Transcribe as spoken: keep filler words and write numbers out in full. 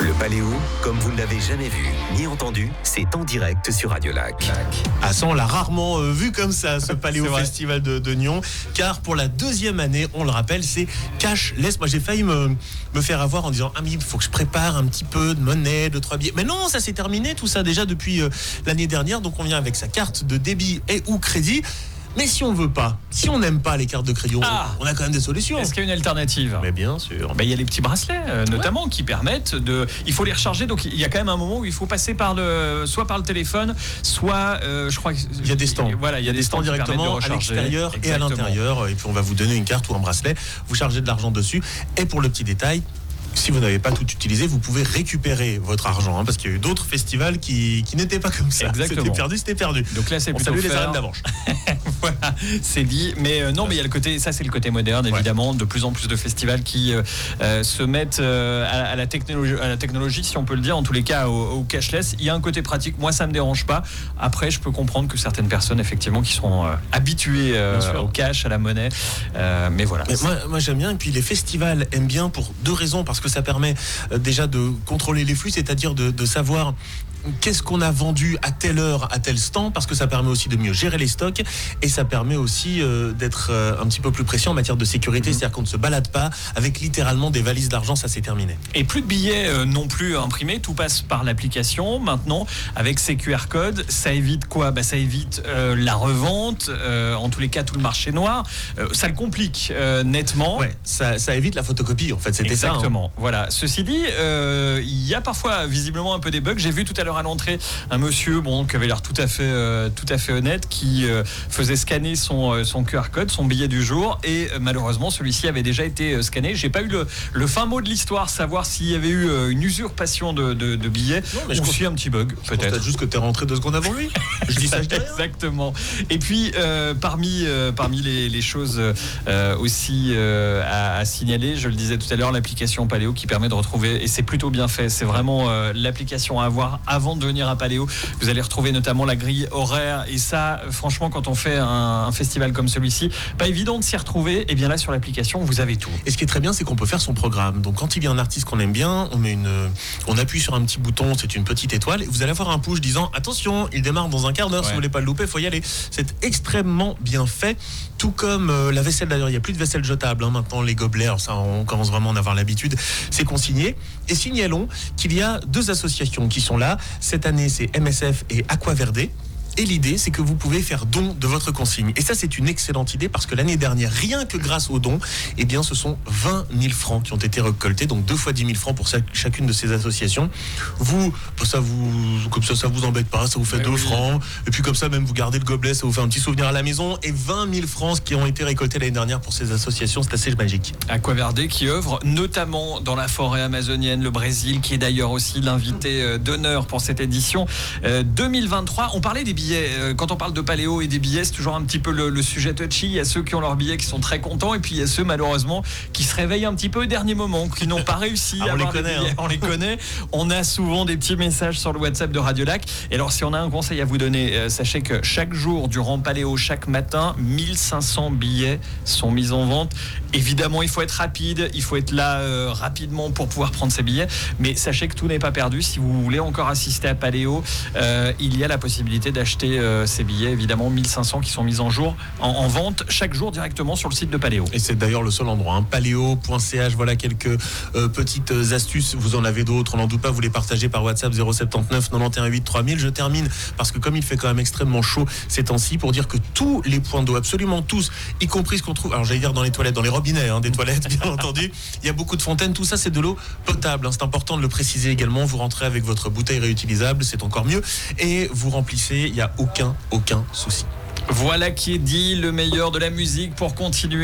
Le Paléo, comme vous ne l'avez jamais vu ni entendu, c'est en direct sur Radio Lac. Ah ça, on l'a rarement euh, vu comme ça, ce Paléo Festival de, de Nyon, car pour la deuxième année, on le rappelle, c'est cashless. Moi, j'ai failli me, me faire avoir en disant « Ah, mais il faut que je prépare un petit peu de monnaie, de trois billets. » Mais non, ça s'est terminé, tout ça, déjà depuis euh, l'année dernière. Donc, on vient avec sa carte de débit et ou crédit. Mais si on veut pas, si on n'aime pas les cartes de crédit, ah, on a quand même des solutions. Est-ce qu'il y a une alternative ? Mais bien sûr. Ben, il y a les petits bracelets, euh, notamment, ouais. qui permettent de. Il faut les recharger, donc il y a quand même un moment où il faut passer par le, soit par le téléphone, soit, euh, je crois. Il y a des stands. Voilà, il y a, il y a des stands, stands directement de à l'extérieur Exactement. et à l'intérieur. Et puis on va vous donner une carte ou un bracelet. Vous chargez de l'argent dessus. Et pour le petit détail, si vous n'avez pas tout utilisé, vous pouvez récupérer votre argent, hein, parce qu'il y a eu d'autres festivals qui, qui n'étaient pas comme ça. Exactement. C'était perdu, c'était perdu. Donc là, c'est on plutôt salue faire... les arènes d'Avanche. Voilà, c'est dit. Mais euh, non, mais il y a le côté, ça c'est le côté moderne, évidemment. Ouais. De plus en plus de festivals qui euh, euh, se mettent euh, à, à la technologie, à la technologie, si on peut le dire, en tous les cas, au, au cashless. Il y a un côté pratique. Moi, ça me dérange pas. Après, je peux comprendre que certaines personnes, effectivement, qui sont euh, habituées euh, au cash, à la monnaie. Euh, mais voilà. Mais moi, moi, j'aime bien. Et puis les festivals aiment bien pour deux raisons, parce que ça permet déjà de contrôler les flux, c'est-à-dire de, de savoir qu'est-ce qu'on a vendu à telle heure, à tel stand, parce que ça permet aussi de mieux gérer les stocks et ça permet aussi euh, d'être euh, un petit peu plus précis en matière de sécurité, mmh. c'est-à-dire qu'on ne se balade pas avec littéralement des valises d'argent, ça c'est terminé. Et plus de billets euh, non plus imprimés, tout passe par l'application maintenant avec ces Q R codes. Ça évite quoi ? Bah, ça évite euh, la revente, euh, en tous les cas tout le marché noir. Euh, ça le complique euh, nettement. Ouais, ça, ça évite la photocopie en fait, c'était Exactement. ça. Exactement. Hein. Voilà. Ceci dit, euh, il y a parfois visiblement un peu des bugs. J'ai vu tout à l'heure à l'entrée un monsieur bon, qui avait l'air tout à fait, euh, tout à fait honnête, qui euh, faisait scanner son, euh, son Q R code, son billet du jour, et euh, malheureusement celui-ci avait déjà été euh, scanné. J'ai pas eu le, le fin mot de l'histoire, savoir s'il y avait eu euh, une usurpation de, de, de billets. Non, mais je ou si un petit bug, je peut-être. Peut-être juste que t'es rentré deux secondes avant lui. Je dis ça, je dis rien. Exactement. Et puis euh, parmi, euh, parmi les, les choses euh, aussi euh, à, à signaler, je le disais tout à l'heure, l'application Paléo qui permet de retrouver, et c'est plutôt bien fait, c'est vraiment euh, l'application à avoir avant de venir à Paléo. Vous allez retrouver notamment la grille horaire, et ça franchement quand on fait un, un festival comme celui-ci, pas évident de s'y retrouver. Et bien là sur l'application vous avez tout. Et ce qui est très bien, c'est qu'on peut faire son programme. Donc quand il y a un artiste qu'on aime bien, on met une, on appuie sur un petit bouton, c'est une petite étoile, et vous allez avoir un push disant attention, il démarre dans un quart d'heure, ouais. Si vous voulez pas le louper, faut y aller. C'est extrêmement bien fait, tout comme euh, la vaisselle d'ailleurs. Il n'y a plus de vaisselle jetable hein, maintenant, les gobelets, alors ça on commence vraiment à en avoir l'habitude, c'est consigné. Et signalons qu'il y a deux associations qui sont là. Cette année, c'est M S F et Aquaverde. Et l'idée, c'est que vous pouvez faire don de votre consigne. Et ça, c'est une excellente idée parce que l'année dernière, rien que grâce aux dons, eh bien, ce sont vingt mille francs qui ont été récoltés. Donc, deux fois dix mille francs pour chacune de ces associations. Vous, ça vous, comme ça, ça vous embête pas, ça vous fait deux oui. francs. Et puis, comme ça, même, vous gardez le gobelet, ça vous fait un petit souvenir à la maison. Et vingt mille francs qui ont été récoltés l'année dernière pour ces associations, c'est assez magique. Aquaverde qui œuvre notamment dans la forêt amazonienne, le Brésil, qui est d'ailleurs aussi l'invité d'honneur pour cette édition deux mille vingt-trois. On parlait des billets. Quand on parle de Paléo et des billets, c'est toujours un petit peu le, le sujet touchy. Il y a ceux qui ont leurs billets qui sont très contents, et puis il y a ceux malheureusement qui se réveillent un petit peu au dernier moment, qui n'ont pas réussi ah, à on avoir les connaît, billets. Hein. On les connaît. On a souvent des petits messages sur le WhatsApp de Radio Lac. Et alors si on a un conseil à vous donner, euh, sachez que chaque jour durant Paléo, chaque matin, mille cinq cents billets sont mis en vente. Évidemment, il faut être rapide, il faut être là euh, rapidement pour pouvoir prendre ces billets. Mais sachez que tout n'est pas perdu. Si vous voulez encore assister à Paléo, euh, il y a la possibilité d'acheter euh, ces billets. Évidemment, mille cinq cents qui sont mis en, jour, en, en vente chaque jour directement sur le site de Paléo. Et c'est d'ailleurs le seul endroit, hein, paléo point c h. Voilà quelques euh, petites astuces. Vous en avez d'autres, on n'en doute pas. Vous les partagez par WhatsApp zéro sept neuf quatre-vingt-onze huit trois mille. Je termine parce que comme il fait quand même extrêmement chaud ces temps-ci, pour dire que tous les points d'eau, absolument tous, y compris ce qu'on trouve, alors j'allais dire dans les toilettes, dans les robinets, hein, des toilettes bien entendu, il y a beaucoup de fontaines, tout ça c'est de l'eau potable, hein, c'est important de le préciser également. Vous rentrez avec votre bouteille réutilisable, c'est encore mieux, et vous remplissez, il n'y a aucun aucun souci. Voilà qui est dit, le meilleur de la musique pour continuer